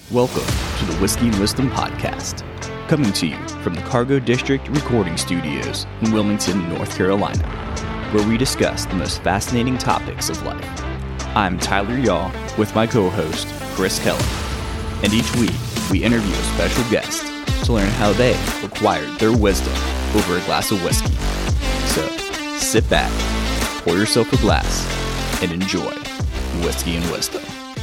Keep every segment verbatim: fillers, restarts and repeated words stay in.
Welcome to the Whiskey and Wisdom Podcast, coming to you from the Cargo District Recording Studios in Wilmington, North Carolina, where we discuss the most fascinating topics of life. I'm Tyler Yaw with my co-host, Chris Keller, and each week we interview a special guest to learn how they acquired their wisdom over a glass of whiskey. So, sit back, pour yourself a glass, and enjoy Whiskey and Wisdom.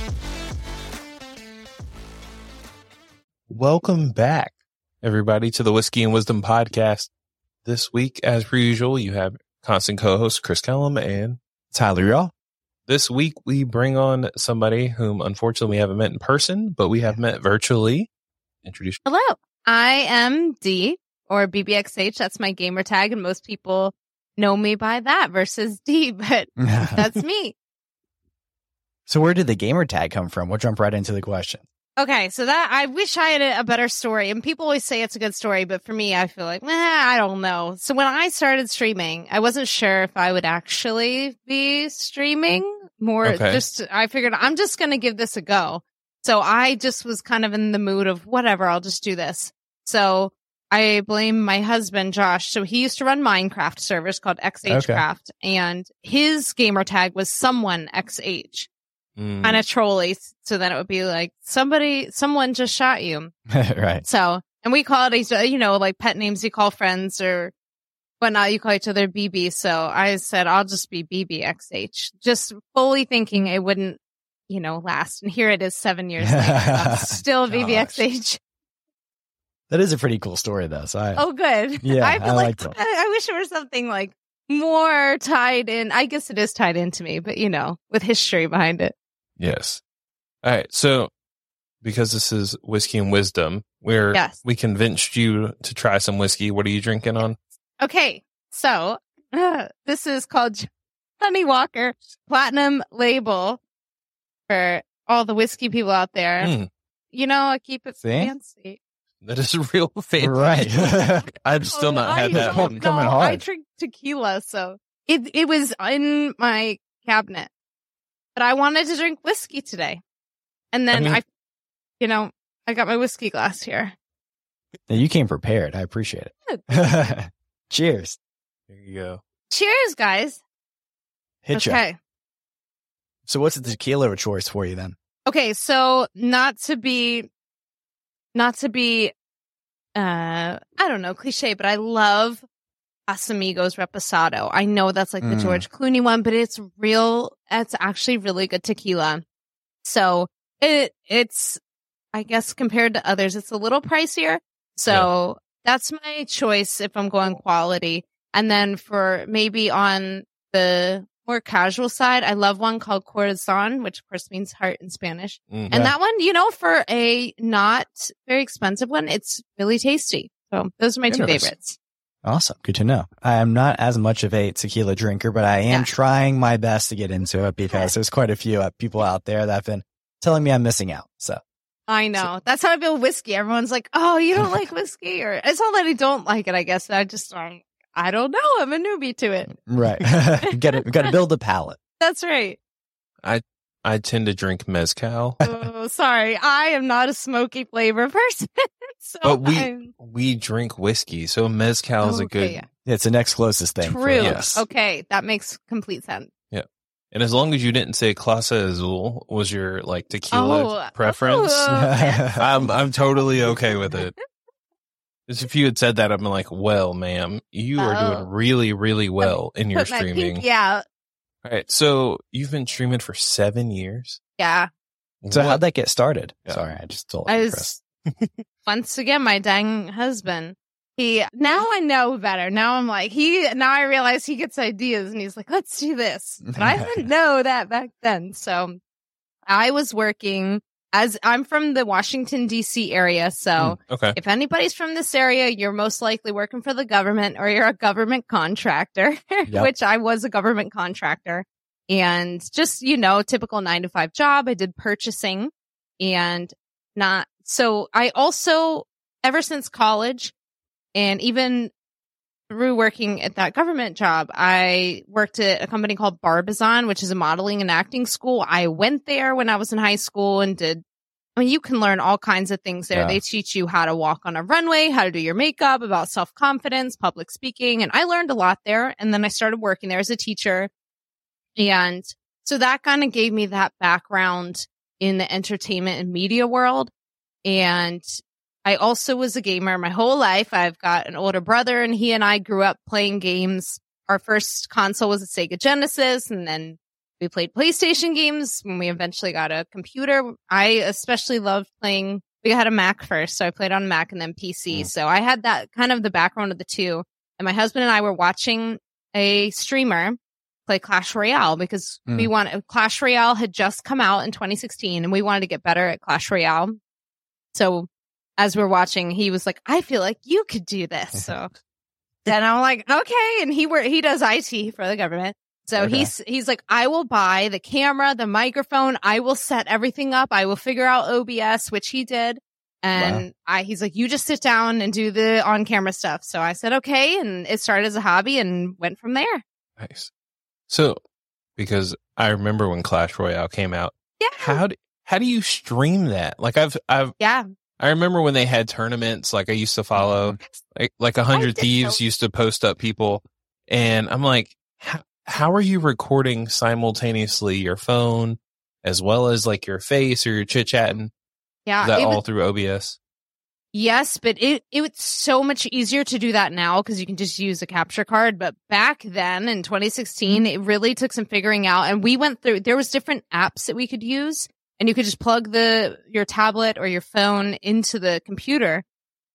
Welcome back, everybody, to the Whiskey and Wisdom Podcast. This week, as per usual, you have constant co-hosts Chris Kellum and Tyler Yaw. This week, we bring on somebody whom, unfortunately, we haven't met in person, but we have met virtually. Introduce. Hello, I am D, or B B X H. That's my gamer tag, and most people know me by that versus D, but that's me. So where did the gamer tag come from? We'll jump right into the question. Okay, so that I wish I had a, a better story, and people always say it's a good story, but for me, I feel like, eh, I don't know. So when I started streaming, I wasn't sure if I would actually be streaming more. Okay. Just I figured I'm just going to give this a go. So I just was kind of in the mood of whatever, I'll just do this. So I blame my husband, Josh. So he used to run Minecraft servers called X H Craft, okay. And his gamer tag was someone X H. Mm. Kind of trolly. So then it would be like, somebody, someone just shot you. Right. So, and we call it, you know, like pet names you call friends or whatnot, you call each other B B. So I said, I'll just be B B X H, just fully thinking it wouldn't, you know, last. And here it is seven years later. I'm still B B X H. That is a pretty cool story, though. So I, oh, good. Yeah, I feel I like, like I wish it were something like more tied in. I guess it is tied into me, but, you know, with history behind it. Yes. All right. So, because this is Whiskey and Wisdom, where yes. we convinced you to try some whiskey. What are you drinking on? Okay. So, uh, this is called Johnnie Walker Platinum Label for all the whiskey people out there. Mm. You know, I keep it See? fancy. That is a real fancy. Right. I've still oh, not I had that one. Coming hard. I drink tequila, so it it was in my cabinet. But I wanted to drink whiskey today. And then I, mean, I, you know, I got my whiskey glass here. You came prepared. I appreciate it. Cheers. There you go. Cheers, guys. Hit okay. ya. So what's the tequila choice for you then? Okay, so not to be, not to be, uh, I don't know, cliche, but I love Casamigos Reposado. I know that's like the mm. George Clooney one, but it's real. It's actually really good tequila. So it it's, I guess compared to others, it's a little pricier. So yeah. That's my choice if I'm going quality. And then for maybe on the more casual side, I love one called Corazon, which of course means heart in Spanish. Mm, and yeah. That one, you know, for a not very expensive one, it's really tasty. So those are my two favorites. Awesome. Good to know. I am not as much of a tequila drinker, but I am yeah. trying my best to get into it because there's quite a few uh, people out there that have been telling me I'm missing out. So I know. So. That's how I feel with whiskey. Everyone's like, oh, you don't like whiskey? Or it's not that I don't like it, I guess. I just, um, I don't know. I'm a newbie to it. Right. Got to got to build a palate. That's right. I I tend to drink mezcal. Oh, sorry. I am not a smoky flavor person. So but we I'm... we drink whiskey, so mezcal is oh, a good. Okay, yeah. It's the next closest thing. True. Yes. Okay, that makes complete sense. Yeah, and as long as you didn't say Clase Azul was your like tequila oh, preference, oh, I'm I'm totally okay with it. Because if you had said that, I'm like, well, ma'am, you oh. are doing really, really well in your streaming. Yeah. All right, so you've been streaming for seven years. Yeah. So what? How'd that get started? Yeah. Sorry, I just told I you, was, Chris. Once again, my dang husband. He now I know better. Now I'm like he. Now I realize he gets ideas, and he's like, "Let's do this." But I didn't know that back then. So I was working as I'm from the Washington D C area. So mm, okay. If anybody's from this area, you're most likely working for the government, or you're a government contractor, yep. Which I was a government contractor, and just you know, typical nine to five job. I did purchasing, and not. So I also, ever since college and even through working at that government job, I worked at a company called Barbizon, which is a modeling and acting school. I went there when I was in high school and did I mean, you can learn all kinds of things there. Yeah. They teach you how to walk on a runway, how to do your makeup, about self-confidence, public speaking. And I learned a lot there. And then I started working there as a teacher. And so that kind of gave me that background in the entertainment and media world. And I also was a gamer my whole life. I've got an older brother, and he and I grew up playing games. Our first console was a Sega Genesis, and then we played PlayStation games when we eventually got a computer. I especially loved playing. We had a Mac first, so I played on Mac and then P C. Mm. So I had that kind of the background of the two. And my husband and I were watching a streamer play Clash Royale because mm. we wanted Clash Royale had just come out in twenty sixteen, and we wanted to get better at Clash Royale. So as we're watching, he was like, "I feel like you could do this." So then I'm like, "Okay." And he were he does I T for the government. So okay. he's he's like, I will buy the camera, the microphone. I will set everything up. I will figure out O B S, which he did. And wow. I he's like, you just sit down and do the on-camera stuff. So I said, okay. And it started as a hobby and went from there. Nice. So because I remember when Clash Royale came out. Yeah. How do, how do you stream that? Like I've I've yeah. I remember when they had tournaments. Like I used to follow like like a hundred thieves know. used to post up people, and I'm like, how, how are you recording simultaneously your phone as well as like your face or your chit chatting? Yeah, Is that all was, through O B S? Yes, but it it's so much easier to do that now because you can just use a capture card. But back then in twenty sixteen, it really took some figuring out, and we went through. There was different apps that we could use, and you could just plug the your tablet or your phone into the computer,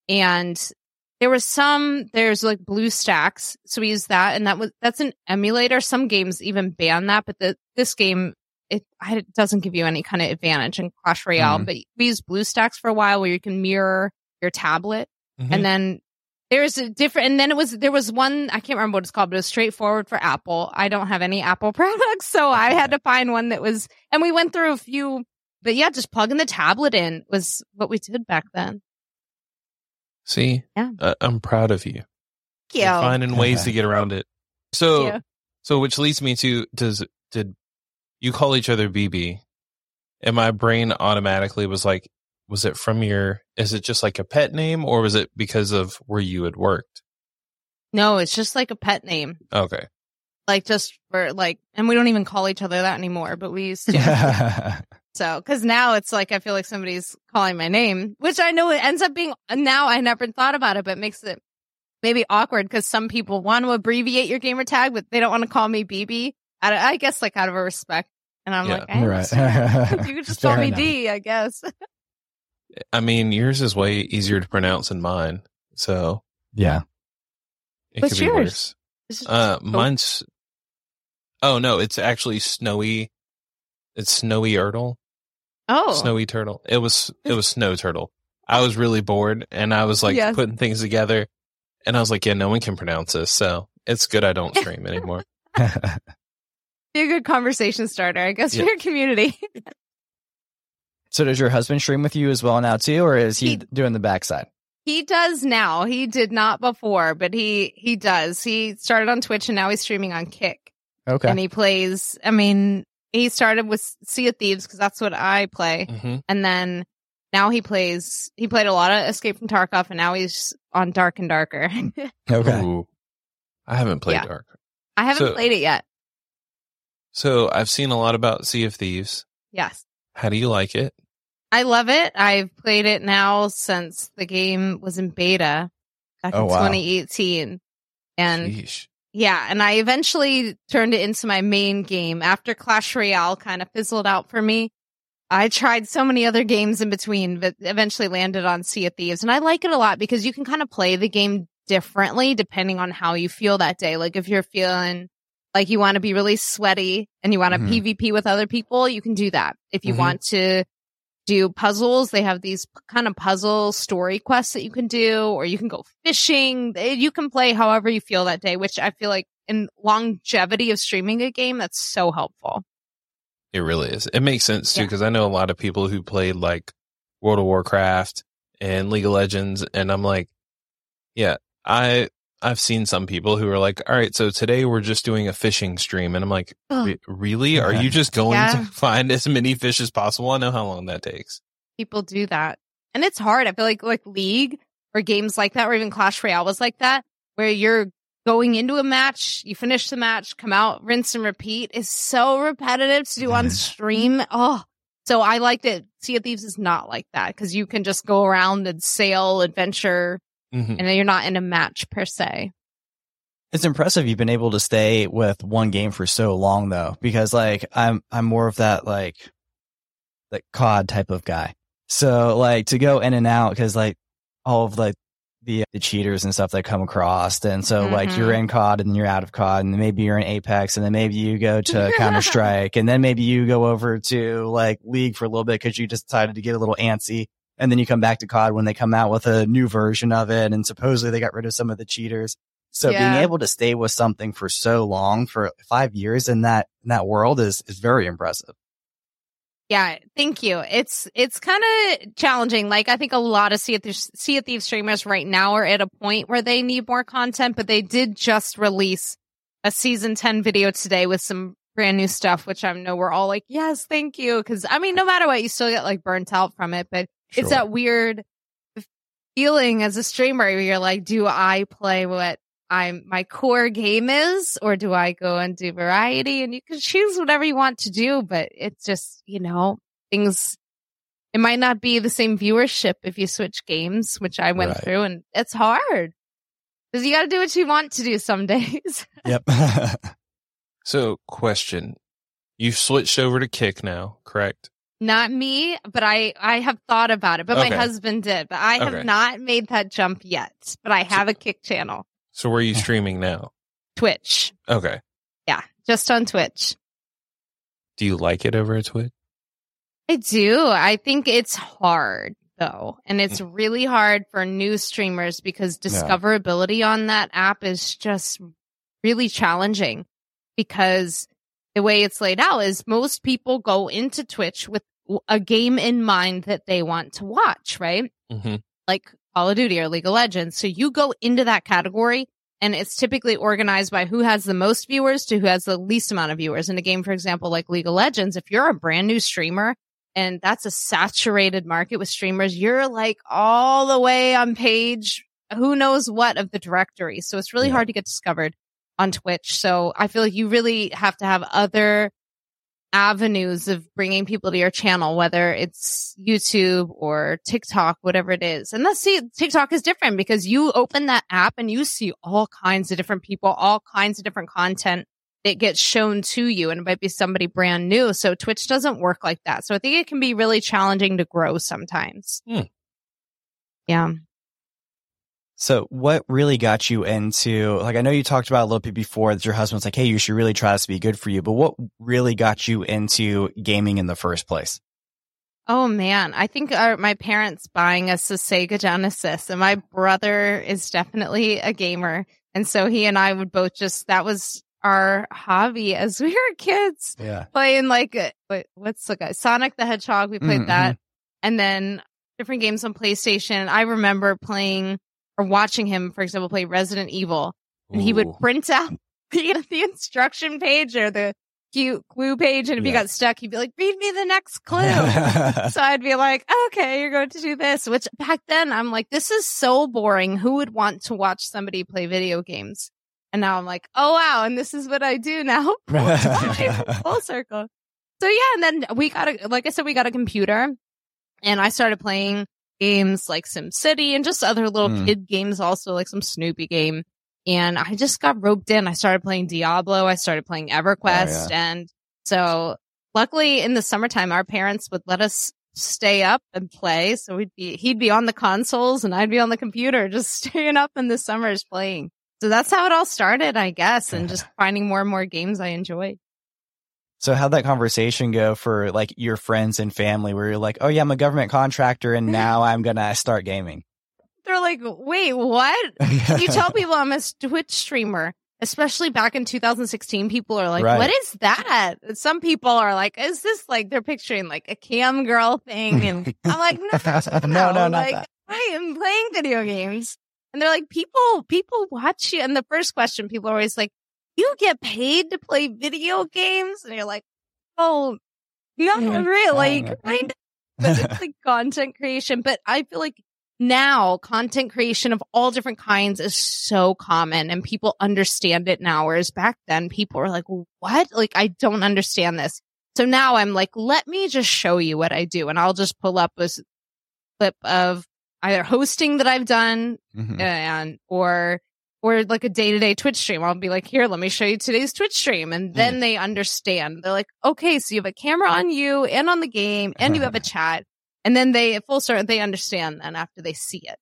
and there was some. There's like BlueStacks, so we used that, and that was that's an emulator. Some games even ban that, but the this game. It, it doesn't give you any kind of advantage in Clash Royale, mm. but we used BlueStacks for a while where you can mirror your tablet. Mm-hmm. And then there's a different, and then it was, there was one, I can't remember what it's called, but it was straightforward for Apple. I don't have any Apple products, so I had to find one that was, and we went through a few, but yeah, just plugging the tablet in was what we did back then. See, yeah. uh, I'm proud of you. Thank you. You're finding ways to get around it. So, so which leads me to, does, did, you call each other B B, and my brain automatically was like, was it from your, is it just like a pet name, or was it because of where you had worked? No, it's just like a pet name. Okay. Like just for like, and we don't even call each other that anymore, but we used to. So, cause now it's like, I feel like somebody's calling my name, which I know it ends up being, now I never thought about it, but it makes it maybe awkward because some people want to abbreviate your gamer tag, but they don't want to call me B B. I, I guess like out of a respect. And I'm yeah. like, hey, right. you could just call me enough. D, I guess. I mean, yours is way easier to pronounce than mine. So yeah. It What's could be yours? worse. Uh, mine's, oh no, it's actually Snowy. It's Snowy Turtle. Oh. Snowy Turtle. It was, it was Snow Turtle. I was really bored and I was like yes. putting things together and I was like, yeah, no one can pronounce this. So it's good I don't stream anymore. Be a good conversation starter, I guess, yeah. for your community. So does your husband stream with you as well now too, or is he, he doing the backside? He does now. He did not before, but he he does. He started on Twitch and now he's streaming on Kick. Okay. And he plays, I mean, he started with Sea of Thieves because that's what I play. Mm-hmm. And then now he plays, he played a lot of Escape from Tarkov and now he's on Dark and Darker. Okay. Ooh, I haven't played yeah. Dark. I haven't so, played it yet. So I've seen a lot about Sea of Thieves. Yes. How do you like it? I love it. I've played it now since the game was in beta back oh, in wow. twenty eighteen. And Sheesh. yeah, and I eventually turned it into my main game after Clash Royale kind of fizzled out for me. I tried so many other games in between, but eventually landed on Sea of Thieves. And I like it a lot because you can kind of play the game differently depending on how you feel that day. Like if you're feeling like you want to be really sweaty and you want to mm-hmm. PvP with other people, you can do that. If you mm-hmm. want to do puzzles, they have these kind of puzzle story quests that you can do, or you can go fishing. You can play however you feel that day, which I feel like in longevity of streaming a game, that's so helpful. It really is. It makes sense too, because yeah. I know a lot of people who played like World of Warcraft and League of Legends, and I'm like, yeah, I I've seen some people who are like, all right, so today we're just doing a fishing stream. And I'm like, really? Are you just going yeah. to find as many fish as possible? I know how long that takes. people do that. And it's hard. I feel like like League or games like that, or even Clash Royale was like that, where you're going into a match, you finish the match, come out, rinse and repeat is so repetitive to do on stream. Oh, so I liked it. Sea of Thieves is not like that because you can just go around and sail, adventure, mm-hmm. and then you're not in a match per se. It's impressive you've been able to stay with one game for so long though, because like I'm I'm more of that like like C O D type of guy. So like to go in and out because like all of like the the cheaters and stuff that come across, and so mm-hmm. like you're in C O D and then you're out of C O D, and then maybe you're in Apex, and then maybe you go to Counter Strike, and then maybe you go over to like League for a little bit because you just decided to get a little antsy, and then you come back to C O D when they come out with a new version of it, and supposedly they got rid of some of the cheaters. So yeah. being able to stay with something for so long, for five years in that in that world is is very impressive. Yeah, thank you. It's it's kind of challenging. Like, I think a lot of Sea of, Thieves, sea of Thieves streamers right now are at a point where they need more content, but they did just release a season ten video today with some brand new stuff, which I know we're all like, yes, thank you. Because, I mean, no matter what, you still get, like, burnt out from it. But sure. It's that weird feeling as a streamer where you're like, do I play what I'm my core game is, or do I go and do variety? And you can choose whatever you want to do, but it's just, you know, things, it might not be the same viewership if you switch games, which I went right. through, and it's hard because you got to do what you want to do some days. Yep. So, question, you've switched over to Kick now, correct? Not me, but I, I have thought about it, but okay. my husband did, but I have okay. not made that jump yet, but I have so- a Kick channel. So where are you streaming now? Twitch. Okay. Yeah, just on Twitch. Do you like it over at Twitch? I do. I think it's hard, though. And it's really hard for new streamers because discoverability yeah. on that app is just really challenging. Because the way it's laid out is most people go into Twitch with a game in mind that they want to watch, right? Mm-hmm. Like Call of Duty or League of Legends. So you go into that category, and it's typically organized by who has the most viewers to who has the least amount of viewers. In a game, for example, like League of Legends, if you're a brand new streamer and that's a saturated market with streamers, you're like all the way on page who knows what of the directory. So it's really yeah. hard to get discovered on Twitch. So I feel like you really have to have other avenues of bringing people to your channel, whether it's YouTube or TikTok, whatever it is. And let's see, TikTok is different because you open that app and you see all kinds of different people, all kinds of different content that gets shown to you, and it might be somebody brand new. So Twitch doesn't work like that. So I think it can be really challenging to grow sometimes. Hmm. Yeah. So what really got you into, like, I know you talked about a little bit before that your husband's like, hey, you should really try this to be good for you. But what really got you into gaming in the first place? Oh, man. I think our, my parents buying us a Sega Genesis, and my brother is definitely a gamer. And so he and I would both just, that was our hobby as we were kids. Yeah. Playing like, wait, what's the guy? Sonic the Hedgehog. We played mm-hmm. that. And then different games on PlayStation. I remember playing or watching him, for example, play Resident Evil, and Ooh. He would print out the, the instruction page or the cute clue page, and if yeah. he got stuck, he'd be like, read me the next clue. So I'd be like, okay, you're going to do this, which back then I'm like, this is so boring. Who would want to watch somebody play video games? And now I'm like, oh, wow, and this is what I do now. Full circle. So yeah, and then we got a, like I said, we got a computer, and I started playing games like SimCity and just other little mm. kid games, also like some Snoopy game. And I just got roped in. I started playing Diablo. I started playing EverQuest. Oh, yeah. And so luckily in the summertime, our parents would let us stay up and play. So we'd be, he'd be on the consoles and I'd be on the computer, just staying up in the summers playing. So that's how it all started, I guess. And just finding more and more games I enjoyed. So how'd that conversation go for like your friends and family where you're like, oh yeah, I'm a government contractor and now I'm going to start gaming? They're like, wait, what? You tell people I'm a Twitch streamer, especially back in two thousand sixteen, people are like, right. What is that? Some people are like, is this like, they're picturing like a cam girl thing? And I'm like, no, no, no, no, not like, that. I am playing video games. And they're like, people, people watch you. And the first question, people are always like, you get paid to play video games? And you're like, oh, not really. Kind of. but it's like content creation. But I feel like now content creation of all different kinds is so common and people understand it now. Whereas back then people were like, what? Like, I don't understand this. So now I'm like, let me just show you what I do. And I'll just pull up a clip of either hosting that I've done mm-hmm. and, or, or like a day-to-day Twitch stream. I'll be like, here, let me show you today's Twitch stream. And then mm. they understand. They're like, okay, so you have a camera on you and on the game and you have a chat. And then they, full circle, they understand then after they see it.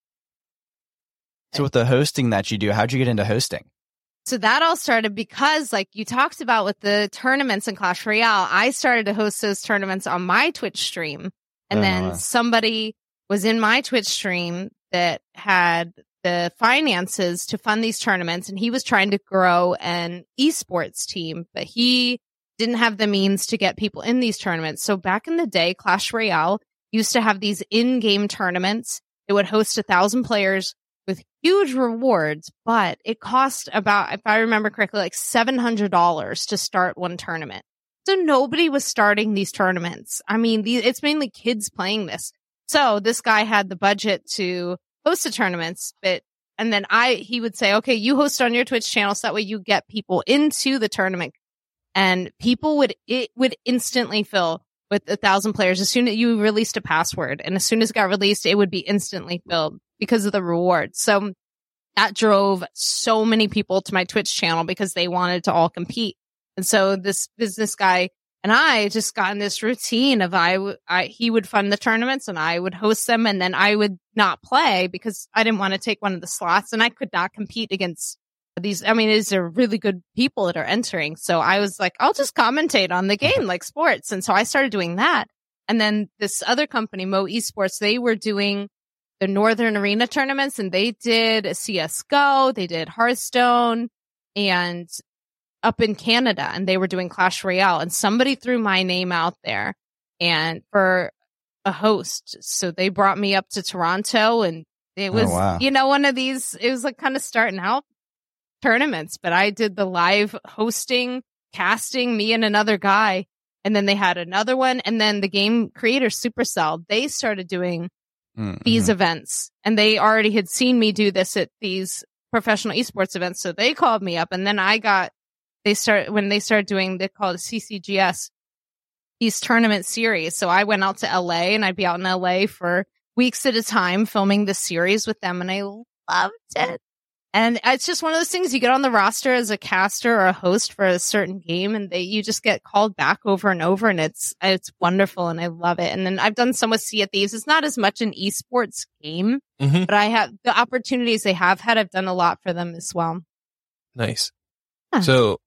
So with the hosting that you do, how'd you get into hosting? So that all started because, like you talked about with the tournaments in Clash Royale, I started to host those tournaments on my Twitch stream. And oh, then wow. somebody was in my Twitch stream that had the finances to fund these tournaments. And he was trying to grow an esports team, but he didn't have the means to get people in these tournaments. So back in the day, Clash Royale used to have these in-game tournaments. It would host a thousand players with huge rewards, but it cost about, if I remember correctly, like seven hundred dollars to start one tournament. So nobody was starting these tournaments. I mean, the, it's mainly kids playing this. So this guy had the budget to host the tournaments, but, and then I, he would say, okay, you host on your Twitch channel so that way you get people into the tournament. And people would, it would instantly fill with a thousand players as soon as you released a password. And as soon as it got released, it would be instantly filled because of the rewards. So that drove so many people to my Twitch channel because they wanted to all compete. And so this business guy and I just got in this routine of I, w- I he would fund the tournaments and I would host them, and then I would not play because I didn't want to take one of the slots and I could not compete against these. I mean, these are really good people that are entering. So I was like, I'll just commentate on the game like sports. And so I started doing that. And then this other company, Mo Esports, they were doing the Northern Arena tournaments, and they did C S G O, they did Hearthstone, and up in Canada, and they were doing Clash Royale. And somebody threw my name out there and for a host. So they brought me up to Toronto, and it was, oh, wow. you know, one of these, it was like kind of starting out tournaments, but I did the live hosting, casting, me and another guy. And then they had another one. And then the game creator Supercell, they started doing mm-hmm. these events, and they already had seen me do this at these professional esports events. So they called me up, and then I got, they start, when they started doing, they called it C C G S, these tournament series. So I went out to L A, and I'd be out in L A for weeks at a time filming the series with them. And I loved it. And it's just one of those things, you get on the roster as a caster or a host for a certain game, and they, you just get called back over and over, and it's, it's wonderful, and I love it. And then I've done some with Sea of Thieves. It's not as much an esports game, mm-hmm. but I have the opportunities they have had. I've done a lot for them as well. Nice. Huh. So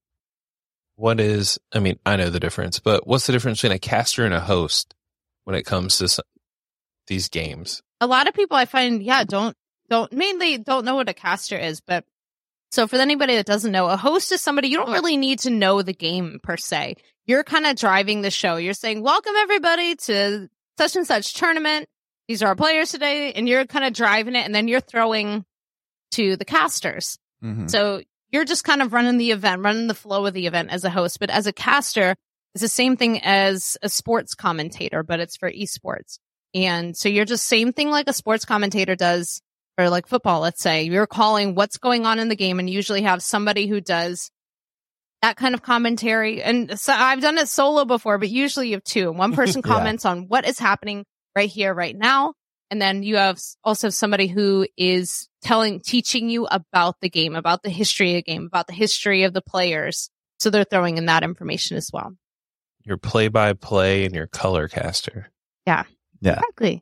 what is, I mean, I know the difference, but what's the difference between a caster and a host when it comes to some, these games? A lot of people I find, yeah, don't, Don't mainly don't know what a caster is, but so for anybody that doesn't know, a host is somebody you don't really need to know the game per se. You're kind of driving the show. You're saying, welcome everybody to such and such tournament. These are our players today. And you're kind of driving it, and then you're throwing to the casters. Mm-hmm. So you're just kind of running the event, running the flow of the event as a host. But as a caster, it's the same thing as a sports commentator, but it's for esports. And so you're just same thing like a sports commentator does. Or like football, let's say, you're calling what's going on in the game, and usually have somebody who does that kind of commentary. And so I've done it solo before, but usually you have two. One person yeah. comments on what is happening right here, right now. And then you have also somebody who is telling, teaching you about the game, about the history of the game, about the history of the players. So they're throwing in that information as well. Your play-by-play and your color caster. Yeah, yeah. exactly.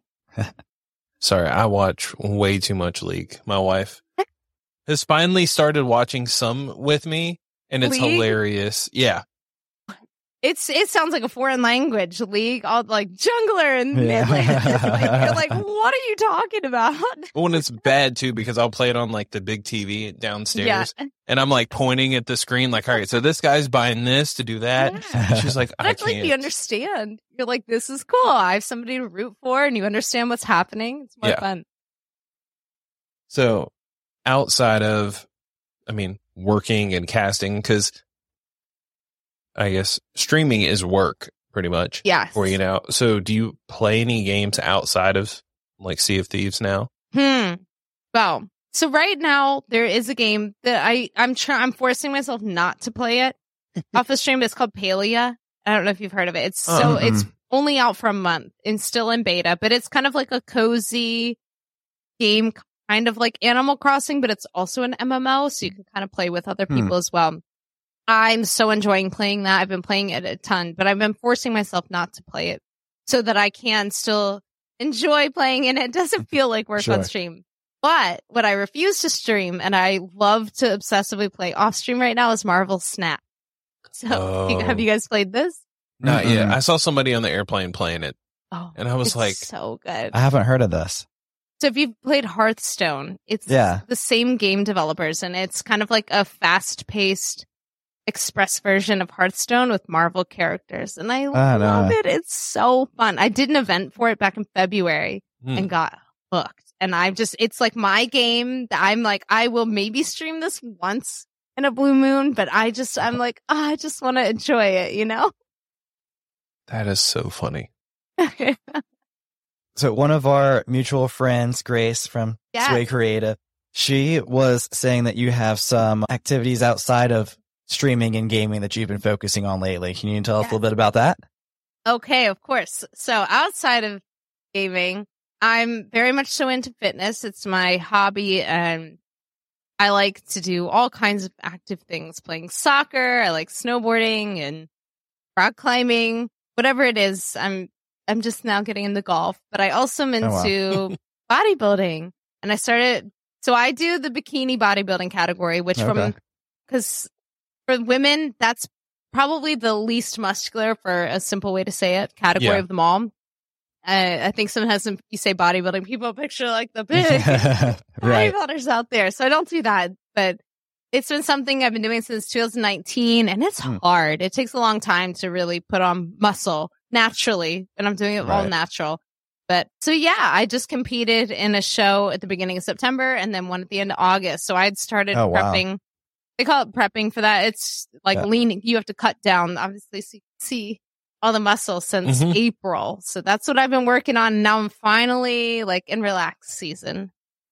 Sorry, I watch way too much League. My wife has finally started watching some with me, and it's League? hilarious. Yeah. It's it sounds like a foreign language, League, all like jungler and yeah. mid lane. Like, you're like, what are you talking about? Well, and it's bad too, because I'll play it on like the big T V downstairs, yeah. and I'm like pointing at the screen, like, all right, so this guy's buying this to do that. Yeah. She's like, I That's can't. Like you understand. You're like, this is cool. I have somebody to root for, and you understand what's happening. It's more yeah. fun. So, outside of, I mean, working and casting, because I guess streaming is work pretty much. Yes. For you now. So do you play any games outside of like Sea of Thieves now? Hmm. Well, so right now there is a game that I I'm trying I'm forcing myself not to play it off the stream. It's called Palia. I don't know if you've heard of it. It's so Oh. it's only out for a month and still in beta, but it's kind of like a cozy game, kind of like Animal Crossing, but it's also an M M O, so you can kind of play with other people Hmm. as well. I'm so enjoying playing that. I've been playing it a ton, but I've been forcing myself not to play it so that I can still enjoy playing and it doesn't feel like work Sure. on stream. But what I refuse to stream and I love to obsessively play off stream right now is Marvel Snap. So Oh. have you guys played this? Not yet. Mm-mm. I saw somebody on the airplane playing it. Oh, And I was it's like- so good. I haven't heard of this. So if you've played Hearthstone, it's Yeah. the same game developers and it's kind of like a fast-paced express version of Hearthstone with Marvel characters. And I Ah, love no. it. It's so fun. I did an event for it back in February Hmm. and got hooked. And I'm just, it's like my game that I'm like, I will maybe stream this once in a blue moon, but I just, I'm like, oh, I just want to enjoy it, you know? That is so funny. So one of our mutual friends, Grace from Yes. Sway Creative, she was saying that you have some activities outside of streaming and gaming that you've been focusing on lately. Can you tell us a little bit about that? Okay, of course. So outside of gaming, I'm very much so into fitness. It's my hobby and I like to do all kinds of active things, playing soccer. I like snowboarding and rock climbing, whatever it is. I'm, I'm just now getting into golf, but I also am Oh, wow. into bodybuilding and I started, so I do the bikini bodybuilding category, which from, Okay. cause for women, that's probably the least muscular, for a simple way to say it, category Yeah. of them all. Uh, I think sometimes when you say bodybuilding, people picture like the big Right. bodybuilders out there. So I don't do that, but it's been something I've been doing since two thousand nineteen and it's Hmm. hard. It takes a long time to really put on muscle naturally, and I'm doing it all Right. natural. But so yeah, I just competed in a show at the beginning of September and then one at the end of August. So I'd started Oh, wow. prepping. They call it prepping for that. It's like Yeah. leaning. You have to cut down, obviously, so you can see all the muscle since Mhm. April. So that's what I've been working on. Now I'm finally like in relax season.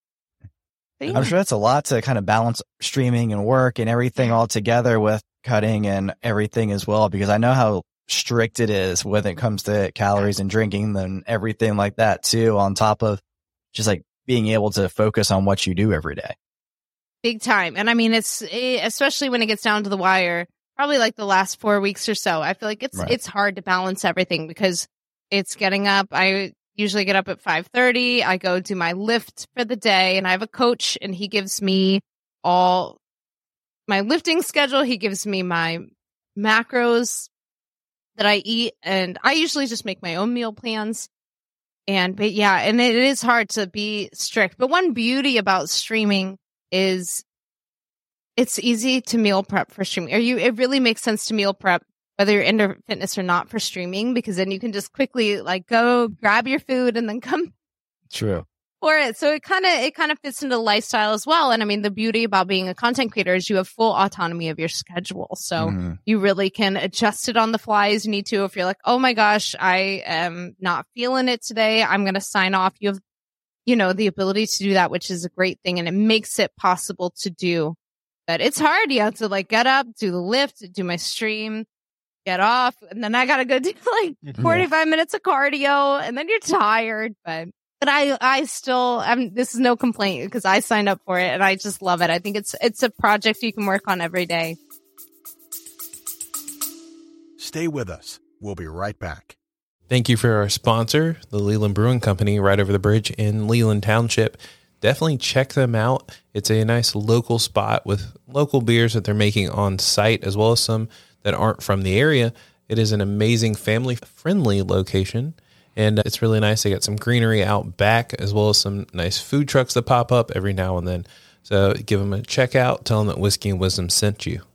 But yeah. I'm sure that's a lot to kind of balance streaming and work and everything all together with cutting and everything as well, because I know how strict it is when it comes to calories and drinking and everything like that too, on top of just like being able to focus on what you do every day. Big time. And I mean, it's eh, especially when it gets down to the wire, probably like the last four weeks or so. I feel like it's Right. it's hard to balance everything because it's getting up. I usually get up at five thirty. I go do my lift for the day and I have a coach and he gives me all my lifting schedule. He gives me my macros that I eat and I usually just make my own meal plans. And, but yeah, and it is hard to be strict. But one beauty about streaming is it's easy to meal prep for streaming. Or you, it really makes sense to meal prep whether you're into fitness or not for streaming, because then you can just quickly like go grab your food and then come True. for it. So it kind of it kind of fits into lifestyle as well. And I mean, the beauty about being a content creator is you have full autonomy of your schedule. So Mhm. you really can adjust it on the fly as you need to. If you're like, oh my gosh, I am not feeling it today, I'm going to sign off. You have, you know, the ability to do that, which is a great thing. And it makes it possible to do. But it's hard. You have to like get up, do the lift, do my stream, get off. And then I got to go do like forty-five minutes of cardio and then you're tired. But, but I, I still, I'm, this is no complaint because I signed up for it and I just love it. I think it's, it's a project you can work on every day. Stay with us. We'll be right back. Thank you for our sponsor, the Leland Brewing Company, right over the bridge in Leland Township. Definitely check them out. It's a nice local spot with local beers that they're making on site, as well as some that aren't from the area. It is an amazing family-friendly location, and it's really nice. They got some greenery out back, as well as some nice food trucks that pop up every now and then. So give them a check out. Tell them that Whiskey and Wisdom sent you.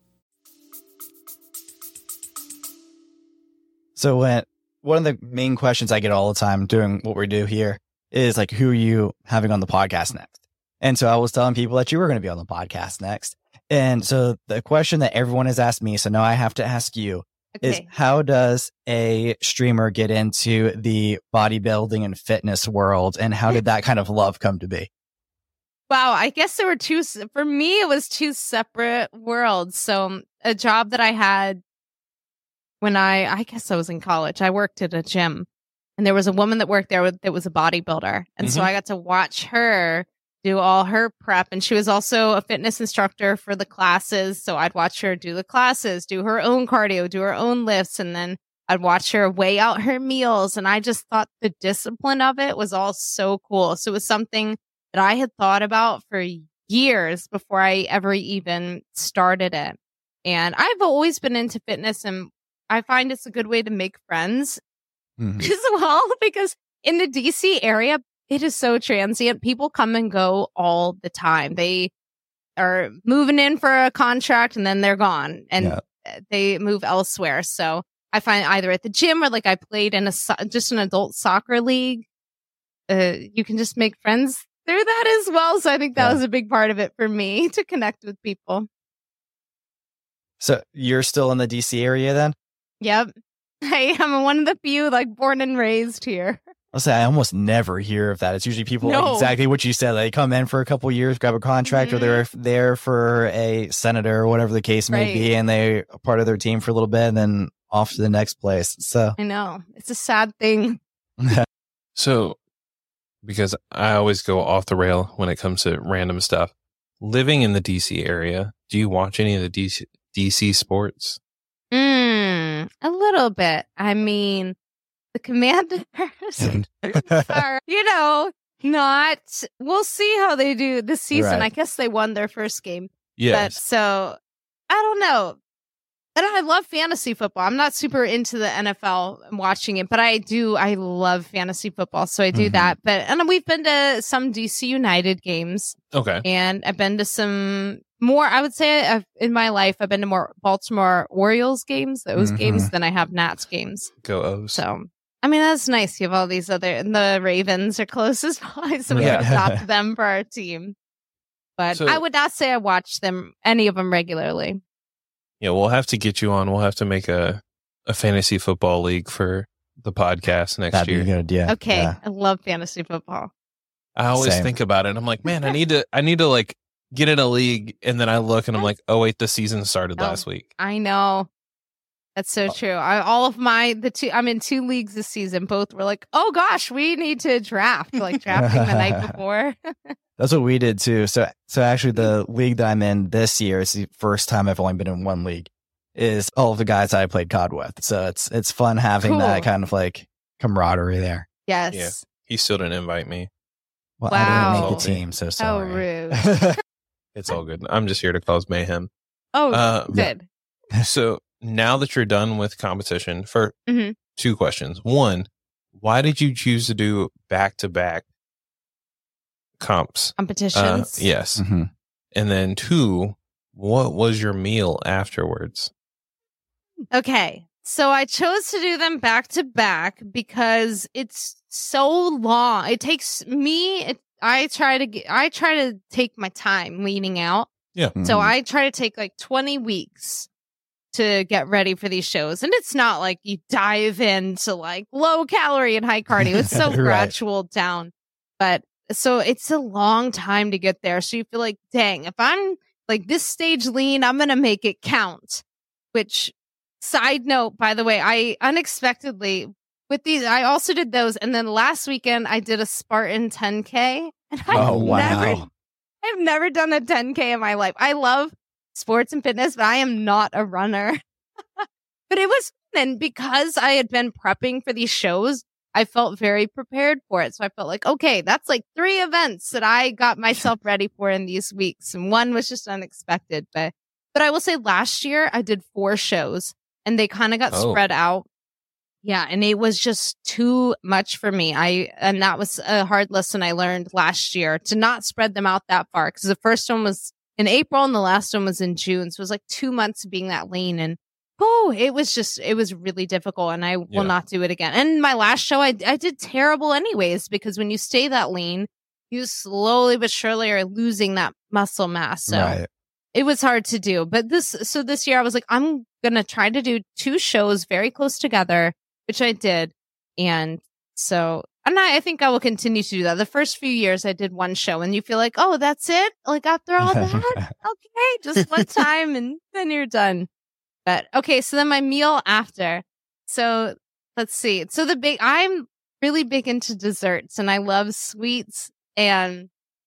So when one of the main questions I get all the time doing what we do here is like, who are you having on the podcast next? And so I was telling people that you were going to be on the podcast next. And so the question that everyone has asked me, so now I have to ask you, Okay. is how does a streamer get into the bodybuilding and fitness world, and how did that kind of love come to be? Wow, I guess there were two, for me, it was two separate worlds. So a job that I had when I, I guess I was in college, I worked at a gym, and there was a woman that worked there that was a bodybuilder. And mm-hmm. so I got to watch her do all her prep. And she was also a fitness instructor for the classes. So I'd watch her do the classes, do her own cardio, do her own lifts. And then I'd watch her weigh out her meals. And I just thought the discipline of it was all so cool. So it was something that I had thought about for years before I ever even started it. And I've always been into fitness, and I find it's a good way to make friends mm-hmm. as well, because in the D C area, it is so transient. People come and go all the time. They are moving in for a contract and then they're gone, and yeah. they move elsewhere. So I find either at the gym or like I played in a just an adult soccer league, uh, you can just make friends through that as well. So I think that yeah. was a big part of it for me, to connect with people. So you're still in the D C area then? Yep. I am one of the few like born and raised here. I'll say I almost never hear of that. It's usually people no. like exactly what you said. They come in for a couple of years, grab a contract, mm-hmm. or they're there for a senator or whatever the case may right. be, and they're part of their team for a little bit and then off to the next place. So I know. It's a sad thing. So, because I always go off the rail when it comes to random stuff. Living in the D C area, do you watch any of the D C, D C sports? Mm, a little bit. I mean, the Commanders are, you know, not, we'll see how they do this season. Right. I guess they won their first game. Yes. But, so, I don't know. And I love fantasy football. I'm not super into the N F L and watching it, but I do, I love fantasy football. So I do mm-hmm. that. But, and we've been to some D C United games. Okay. And I've been to some more, I would say I've, in my life, I've been to more Baltimore Orioles games, those mm-hmm. games, than I have Nats games. Go O's. So, I mean, that's nice. You have all these other, and the Ravens are closest by, so we yeah. can adopt them for our team. But so, I would not say I watch them, any of them regularly. Yeah, we'll have to get you on. We'll have to make a, a fantasy football league for the podcast next That'd year. Be good, yeah. Okay, yeah. I love fantasy football. I always Same. think about it. I'm like, man, I need to, I need to like get in a league, and then I look and I'm like, oh wait, the season started oh, last week. I know. That's so true. I, all of my, the two, I'm in two leagues this season. Both were like, oh gosh, we need to draft, like drafting the night before. That's what we did too. So, so actually the league that I'm in this year is the first time I've only been in one league, is all of the guys I played C O D with. So it's, it's fun having cool. that kind of like camaraderie there. Yes. Yeah. He still didn't invite me. Well, wow. I didn't make the team, so sorry. How rude. It's all good. I'm just here to cause mayhem. Oh, uh, good. So now that you're done with competition, for mm-hmm. two questions. One, why did you choose to do back-to-back comps? Competitions? Uh, yes. Mm-hmm. And then two, what was your meal afterwards? Okay. So I chose to do them back to back because it's so long. It takes me, it, I try to get, I try to take my time leaning out. Yeah. Mm-hmm. So I try to take like twenty weeks to get ready for these shows. And it's not like you dive into like low calorie and high cardio. It's so right. gradual down. But so it's a long time to get there. So you feel like, dang, if I'm like this stage lean, I'm going to make it count. Which, side note, by the way, I unexpectedly with these, I also did those. And then last weekend I did a Spartan ten K. And I've oh, wow. never, I've never done a ten K in my life. I love sports and fitness, but I am not a runner. But it was fun. And because I had been prepping for these shows, I felt very prepared for it. So I felt like, okay, that's like three events that I got myself ready for in these weeks. And one was just unexpected. But, but I will say last year I did four shows and they kind of got oh. spread out. Yeah. And it was just too much for me. I, and that was a hard lesson I learned last year, to not spread them out that far. Cause the first one was in April and the last one was in June. So it was like two months of being that lean, and oh, it was just, it was really difficult, and I will yeah. not do it again. And my last show, I, I did terrible anyways, because when you stay that lean, you slowly but surely are losing that muscle mass. So right. it was hard to do. But this, so this year I was like, I'm going to try to do two shows very close together, which I did. And so, and I, I think I will continue to do that. The first few years I did one show and you feel like, oh, that's it? Like after all that? Okay, just one time and then you're done. But okay, so then my meal after. So let's see. So the big, I'm really big into desserts and I love sweets. And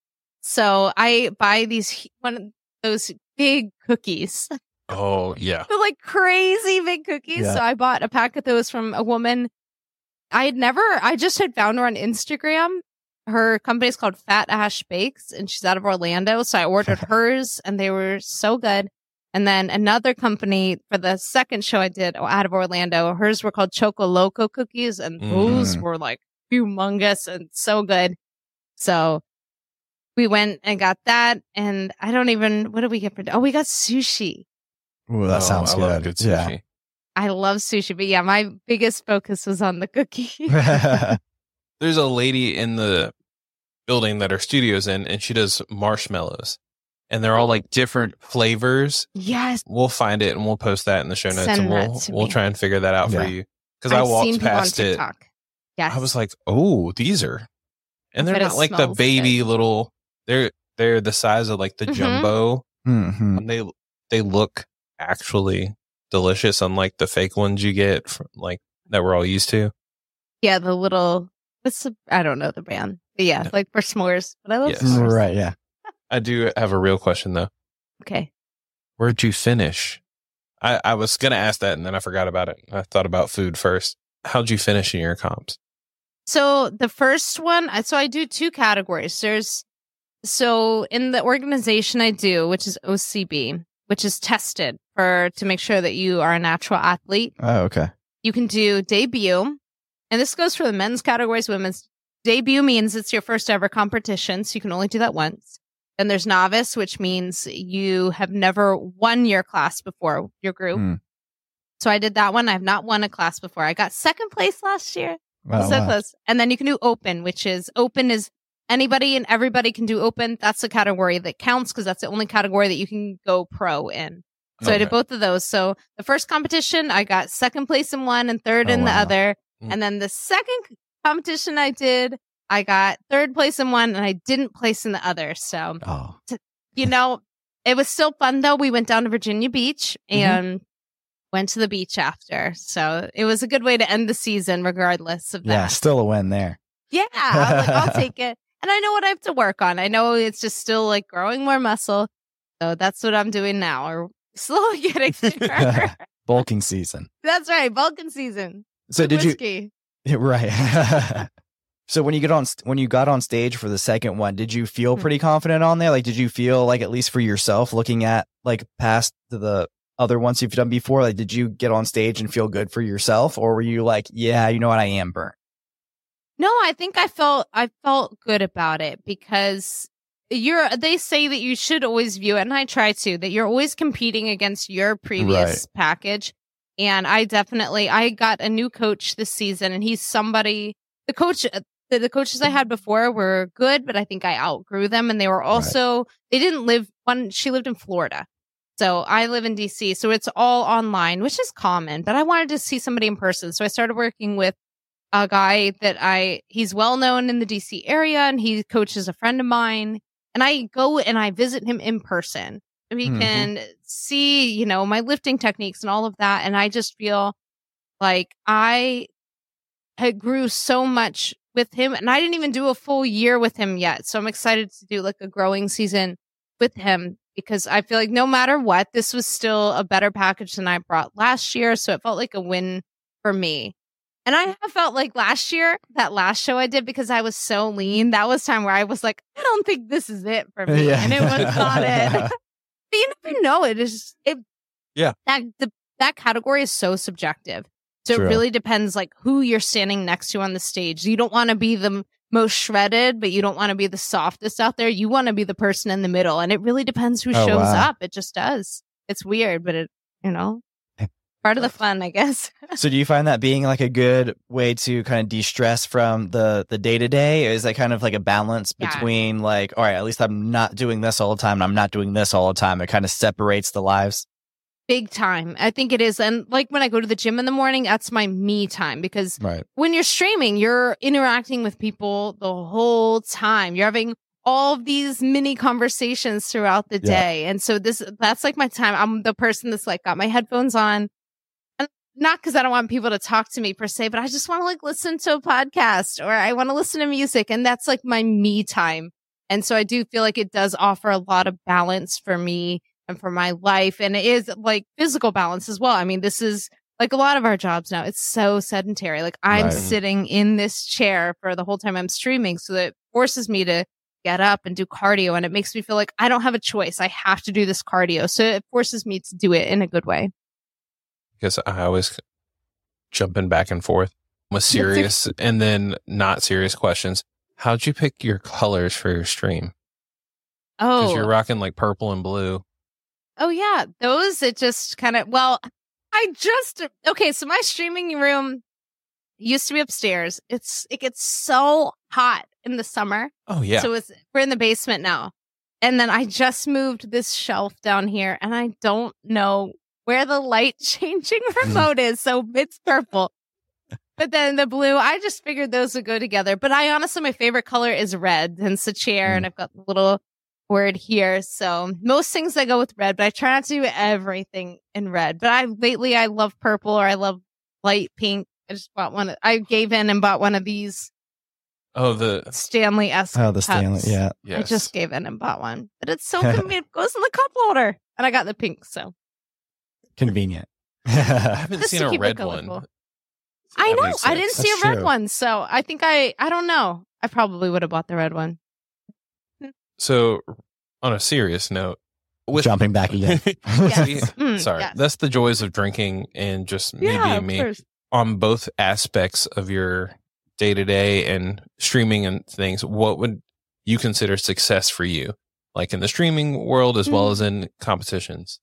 so I buy these, one of those big cookies. Oh, yeah. They're like crazy big cookies. Yeah. So I bought a pack of those from a woman. I had never, I just had found her on Instagram. Her company is called Fat Ash Bakes and she's out of Orlando. So I ordered hers and they were so good. And then another company for the second show I did out of Orlando, hers were called Choco Loco cookies. And those Mm. were like humongous and so good. So we went and got that. And I don't even, what did we get for, oh, we got sushi. Ooh, that Oh, sounds I good. love good Yeah. sushi. I love sushi, but yeah, my biggest focus was on the cookie. There's a lady in the building that our studio's in, and she does marshmallows. And they're all like different flavors. Yes. We'll find it and we'll post that in the show notes Send and that we'll to we'll me. try and figure that out Yeah. for you. Because I I've seen walked people on past it. TikTok. Yes. I was like, oh, these are, and I they're bet it not like the smells baby good. little. They're they're the size of like the Mhm. jumbo, Mhm. and they they look actually delicious, unlike the fake ones you get from like that we're all used to. Yeah, the little, what's the, I don't know the brand. But yeah, No. like for s'mores. But I love Yes. s'mores. Right. Yeah. I do have a real question though. Okay. Where'd you finish? I I was gonna ask that and then I forgot about it. I thought about food first. How'd you finish in your comps? So the first one, I- so I do two categories. There's, so in the organization I do, which is O C B, which is tested for, to make sure that you are a natural athlete. Oh, okay. You can do debut, and this goes for the men's categories, women's. Debut means it's your first ever competition, so you can only do that once. Then there's novice, which means you have never won your class before, your group. Hmm. So I did that one. I've not won a class before. I got second place last year. Oh, so wow. close. And then you can do open, which is open is anybody and everybody can do open. That's the category that counts because that's the only category that you can go pro in. So I did Okay. both of those. So the first competition, I got second place in one and third Oh, in the wow. other. Mm. And then the second competition I did, I got third place in one and I didn't place in the other. So, Oh, you know, it was still fun though. We went down to Virginia Beach Mm-hmm. and went to the beach after. So it was a good way to end the season regardless of that. yeah. Still a win there. Yeah, I was like, I'll take it. And I know what I have to work on. I know it's just still like growing more muscle. So that's what I'm doing now, or slowly getting there. Bulking season. That's right, Vulcan season. So did you? Whiskey. Right. So when you get on, st- when you got on stage for the second one, did you feel Hmm. pretty confident on there? Like, did you feel like, at least for yourself, looking at like past the other ones you've done before, like, did you get on stage and feel good for yourself, or were you like, yeah, you know what, I am burnt? No, I think I felt I felt good about it because you're. They say that you should always view it, and I try to. That you're always competing against your previous package, and I definitely I got a new coach this season, and he's somebody. The coach, the, the coaches I had before were good, but I think I outgrew them, and they were also they didn't live. One, she lived in Florida. So I live in D C, so it's all online, which is common, but I wanted to see somebody in person. So I started working with a guy that I, he's well known in the D C area and he coaches a friend of mine. And I go and I visit him in person. So he Mhm. can see, you know, my lifting techniques and all of that. And I just feel like I had grew so much with him and I didn't even do a full year with him yet. So I'm excited to do like a growing season with him because I feel like no matter what, this was still a better package than I brought last year. So it felt like a win for me. And I have felt like last year, that last show I did, because I was so lean, that was time where I was like, I don't think this is it for me. Yeah. And it was not it. But you never know. It is, it, Yeah. That, the, that category is so subjective. So True. it really depends like who you're standing next to on the stage. You don't want to be the m- most shredded, but you don't want to be the softest out there. You want to be the person in the middle. And it really depends who Oh, shows wow. up. It just does. It's weird, but it, you know. Part of the fun, I guess. So do you find that being like a good way to kind of de-stress from the the day-to-day? Is that kind of like a balance Yeah. between like, all right, at least I'm not doing this all the time and I'm not doing this all the time. It kind of separates the lives. Big time. I think it is. And like when I go to the gym in the morning, that's my me time because Right. when you're streaming, you're interacting with people the whole time. You're having all of these mini conversations throughout the Yeah. day. And so this, that's like my time. I'm the person that's like got my headphones on. And not because I don't want people to talk to me per se, but I just want to like listen to a podcast or I want to listen to music. And that's like my me time. And so I do feel like it does offer a lot of balance for me and for my life. And it is like physical balance as well. I mean, this is like a lot of our jobs now. It's so sedentary. Like I'm Right. sitting in this chair for the whole time I'm streaming. So that forces me to get up and do cardio. And it makes me feel like I don't have a choice. I have to do this cardio. So it forces me to do it in a good way. Because I always jumping back and forth with serious and then not serious questions. How'd you pick your colors for your stream? Because Oh, you're rocking like purple and blue. oh yeah. Those, it just kind of, well, I just, okay. So my streaming room used to be upstairs. It's, it gets so hot in the summer. Oh yeah. So it's, we're in the basement now. And then I just moved this shelf down here and I don't know where the light changing remote is. So it's purple. But then the blue, I just figured those would go together. But I honestly, my favorite color is red. And it's a chair Mm. and I've got the little word here. So most things I go with red, but I try not to do everything in red. But I lately, I love purple or I love light pink. I just bought one. I gave in and bought one of these oh, the Stanley esque. Oh, the Stanley. Yeah. yes. I just gave in and bought one. But it's so convenient. It goes in the cup holder. And I got the pink. So Convenient. I haven't Just seen to a keep it red colorful. one. I That know. makes I didn't sense. see That's a red true. one. So I think I, I don't know. I probably would have bought the red one. So, on a serious note, with Jumping back again. See, Mm, sorry, yes. that's the joys of drinking and just me Yeah, being of me course. on both aspects of your day to day and streaming and things. What would you consider success for you, like in the streaming world as well Mm. as in competitions?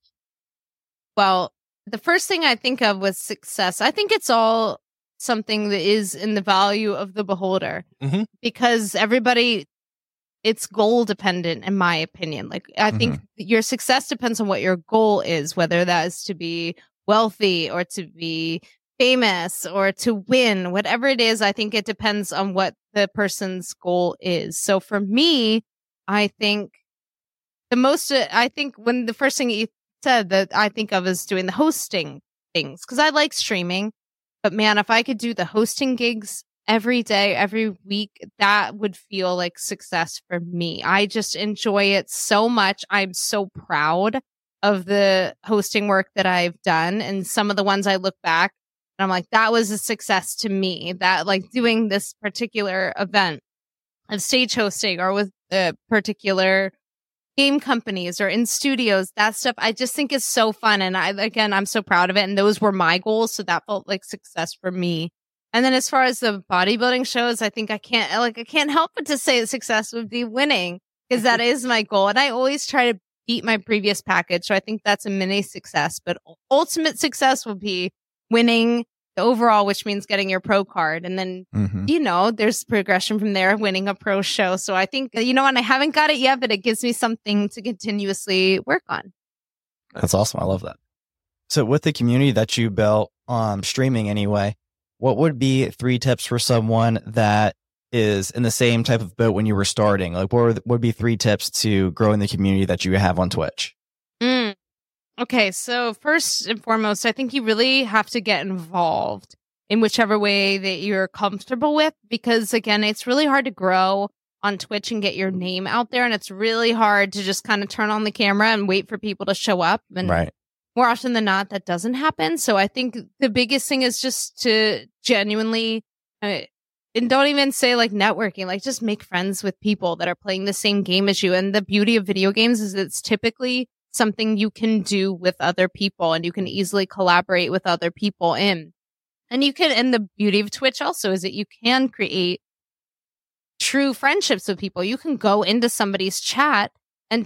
Well, the first thing I think of was success. I think it's all something that is in the value of the beholder Mhm. because everybody, it's goal dependent, in my opinion. Like, I think your success depends on what your goal is, whether that is to be wealthy or to be famous or to win, whatever it is. I think it depends on what the person's goal is. So for me, I think the most, uh, I think when the first thing you said that I think of is doing the hosting things because I like streaming, but man, if I could do the hosting gigs every day, every week, that would feel like success for me. I just enjoy it so much. I'm so proud of the hosting work that I've done. And some of the ones I look back and I'm like, that was a success to me. That like doing this particular event of stage hosting or with a particular game companies or in studios, that stuff I just think is so fun. And I, again, I'm so proud of it. And those were my goals. So that felt like success for me. And then as far as the bodybuilding shows, I think I can't, like, I can't help but to say that success would be winning because that is my goal. And I always try to beat my previous package. So I think that's a mini success, but ultimate success will be winning the overall, which means getting your pro card. And then, Mhm. you know, there's progression from there, winning a pro show. So I think, you know, and I haven't got it yet, but it gives me something to continuously work on. That's awesome. I love that. So with the community that you built um streaming anyway, what would be three tips for someone that is in the same type of boat when you were starting? Like what would, would be three tips to growing the community that you have on Twitch? Mm. Okay, so first and foremost, I think you really have to get involved in whichever way that you're comfortable with, because again, it's really hard to grow on Twitch and get your name out there. And it's really hard to just kind of turn on the camera and wait for people to show up. And Right. more often than not, that doesn't happen. So I think the biggest thing is just to genuinely, uh, and don't even say like networking, like just make friends with people that are playing the same game as you. And the beauty of video games is it's typically something you can do with other people and you can easily collaborate with other people in. And you can, and the beauty of Twitch also is that you can create true friendships with people. You can go into somebody's chat and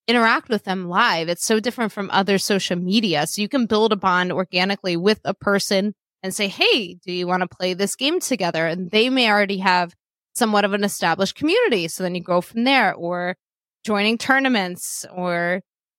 interact with them live. It's so different from other social media. So you can build a bond organically with a person and say, hey, do you want to play this game together? And they may already have somewhat of an established community. So then you go from there, or joining tournaments, or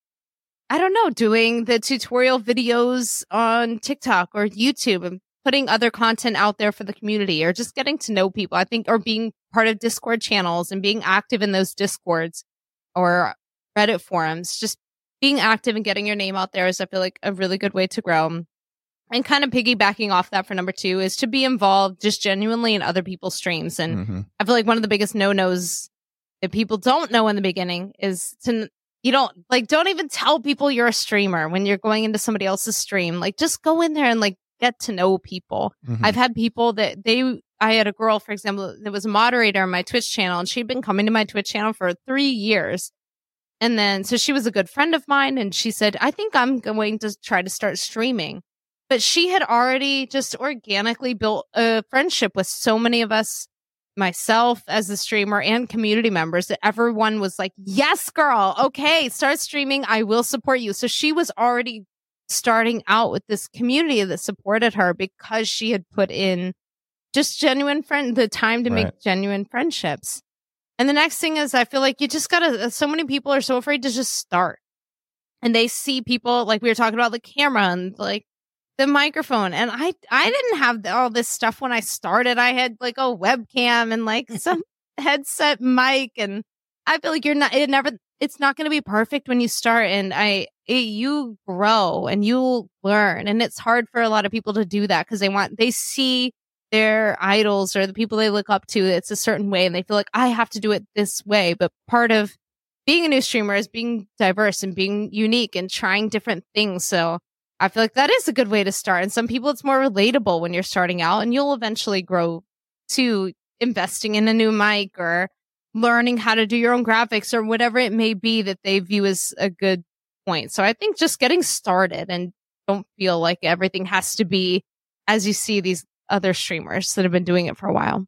I don't know, doing the tutorial videos on TikTok or YouTube and putting other content out there for the community, or just getting to know people, I think, or being part of Discord channels and being active in those Discords or Reddit forums. Just being active and getting your name out there is, I feel like, a really good way to grow. And kind of piggybacking off that for number two is to be involved just genuinely in other people's streams. And mm-hmm. I feel like one of the biggest no-nos that people don't know in the beginning is to, you don't, like, don't even tell people you're a streamer when you're going into somebody else's stream. Like, just go in there and, like, get to know people. Mm-hmm. I've had people that they, I had a girl, for example, that was a moderator on my Twitch channel, and she'd been coming to my Twitch channel for three years. And then, so she was a good friend of mine, and she said, I think I'm going to try to start streaming. But she had already just organically built a friendship with so many of us, myself as a streamer and community members, that everyone was like, yes, girl. Okay, start streaming. I will support you. So she was already starting out with this community that supported her because she had put in just genuine friend, the time to right. make genuine friendships. And the next thing is, I feel like you just gotta, so many people are so afraid to just start. And they see people, like we were talking about the camera and like the microphone. And I, I didn't have all this stuff when I started. I had like a webcam and like some headset mic. And I feel like you're not, it never, it's not going to be perfect when you start. And I, it, you grow and you'll learn. And it's hard for a lot of people to do that because they want, they see their idols or the people they look up to, it's a certain way. And they feel like, I have to do it this way. But part of being a new streamer is being diverse and being unique and trying different things. So I feel like that is a good way to start. And some people, it's more relatable when you're starting out, and you'll eventually grow to investing in a new mic or learning how to do your own graphics or whatever it may be that they view as a good point. So I think just getting started, and don't feel like everything has to be as you see these other streamers that have been doing it for a while.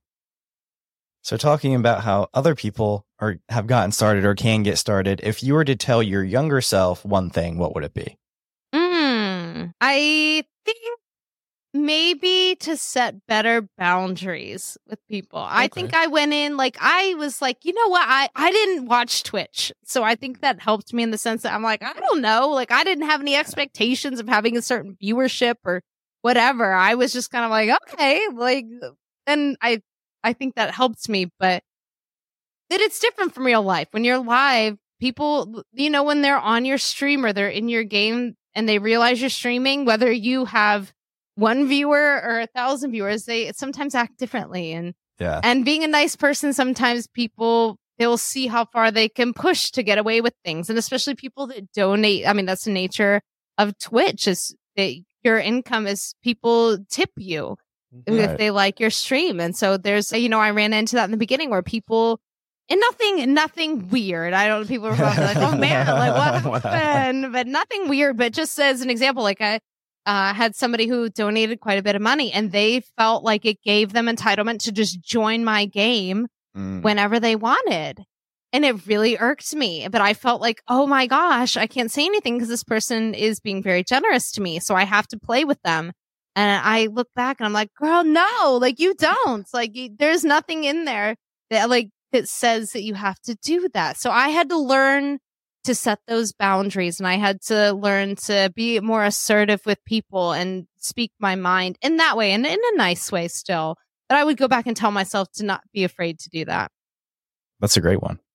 So talking about how other people are have gotten started or can get started, if you were to tell your younger self one thing, what would it be? Mm, I think maybe to set better boundaries with people. Okay. I think I went in like, I was like, you know what? I, I didn't watch Twitch. So I think that helped me in the sense that I'm like, I don't know. Like, I didn't have any expectations of having a certain viewership or whatever. I was just kind of like, okay, like, and I, I think that helped me, but that it's different from real life. When you're live, people, you know, when they're on your stream or they're in your game and they realize you're streaming, whether you have one viewer or a thousand viewers, they sometimes act differently. And, yeah. and being a nice person, sometimes people, they'll see how far they can push to get away with things. And especially people that donate. I mean, that's the nature of Twitch, is that your income is people tip you right. if they like your stream. And so there's, you know, I ran into that in the beginning where people, and nothing, nothing weird. I don't, people were probably like, oh man, like what happened? But nothing weird, but just as an example, like I uh, had somebody who donated quite a bit of money and they felt like it gave them entitlement to just join my game mm. whenever they wanted. And it really irked me. But I felt like, oh my gosh, I can't say anything because this person is being very generous to me. So I have to play with them. And I look back and I'm like, girl, no, like you don't. Like you, there's nothing in there that like that says that you have to do that. So I had to learn to set those boundaries, and I had to learn to be more assertive with people and speak my mind in that way, and in a nice way still. But I would go back and tell myself to not be afraid to do that. That's a great one.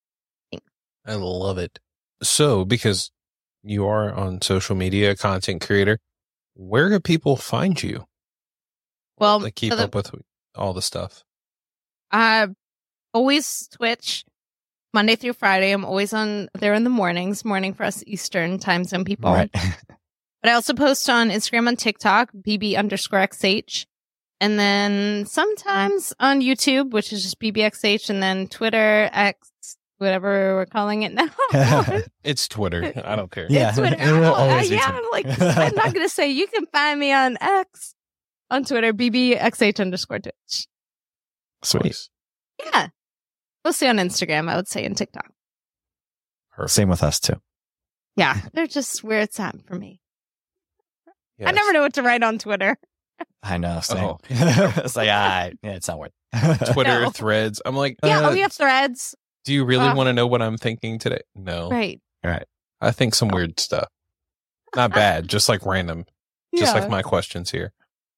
I love it. So, because you are on social media, content creator, where do people find you? Well, to keep the, up with all the stuff. Uh, always Twitch, Monday through Friday. I'm always on there in the mornings, morning for us Eastern time zone people. Right. But I also post on Instagram and TikTok, B B underscore X H. And then sometimes on YouTube, which is just B B X H, and then Twitter, X, whatever we're calling it now. It's Twitter. I don't care. Yeah, it's Twitter. it will always uh, yeah, I'm like, I'm not going to say. You can find me on X, on Twitter, B B X H underscore Twitch. Sweet. Yeah. Mostly on Instagram, I would say, and TikTok. Perfect. Same with us too. Yeah, they're just where it's at for me. Yes. I never know what to write on Twitter. I know. Same. Oh. It's like, ah, yeah, it's not worth it. Twitter No. threads. I'm like, Yeah, uh, oh, we have threads. do you really Uh, want to know what I'm thinking today? No. Right. Right. I think some weird stuff. Not bad, just like random. Just Yeah. like my questions here.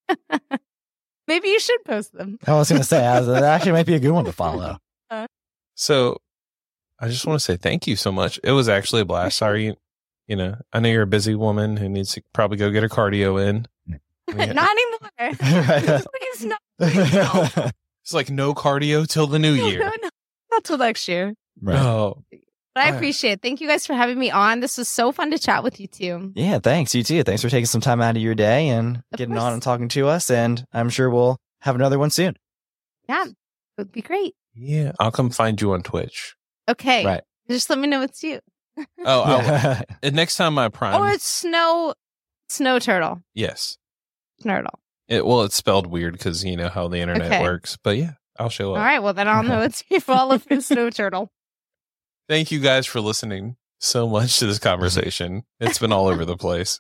Maybe you should post them. I was going to say, uh, that actually might be a good one to follow. So I just want to say thank you so much. It was actually a blast. Sorry, you, you know, I know you're a busy woman who needs to probably go get her cardio in. Yeah. Not anymore. Please, no. It's like no cardio till the new No, year. no, no. Not till next year. Right. Oh, But I Right. appreciate it. Thank you guys for having me on. This was so fun to chat with you two. Yeah, thanks. You too. Thanks for taking some time out of your day and Of getting course. on and talking to us. And I'm sure we'll have another one soon. Yeah, it would be great. yeah. I'll come find you on Twitch. Okay. Right. Just let me know it's you. Oh, I'll, Yeah. uh, next time I prime. Or it's Snow Snow Turtle. yes. Snurtle. It, well, it's spelled weird because you know how the internet Okay. works. But yeah, I'll show All up. right. Well, then I'll know it's you. Follow for Snow Turtle. Thank you guys for listening so much to this conversation. It's been all over the place.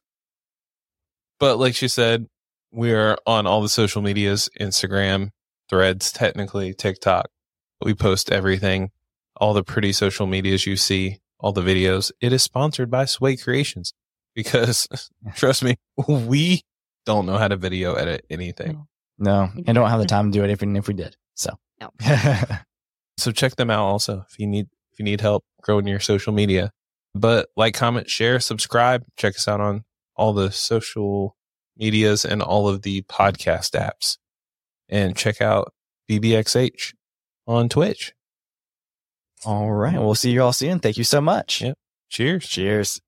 But like she said, we're on all the social medias, Instagram, Threads, technically, TikTok. We post everything, all the pretty social medias you see, all the videos. It is sponsored by Sway Creations because trust me, we don't know how to video edit anything. No, and don't have the time to do it even if we did. So, No. So check them out also if you need if you need help growing your social media. But like, comment, share, subscribe. Check us out on all the social medias and all of the podcast apps. And check out B B X H on Twitch. all right. We'll see you all soon. Thank you so much. Yep. Cheers. Cheers.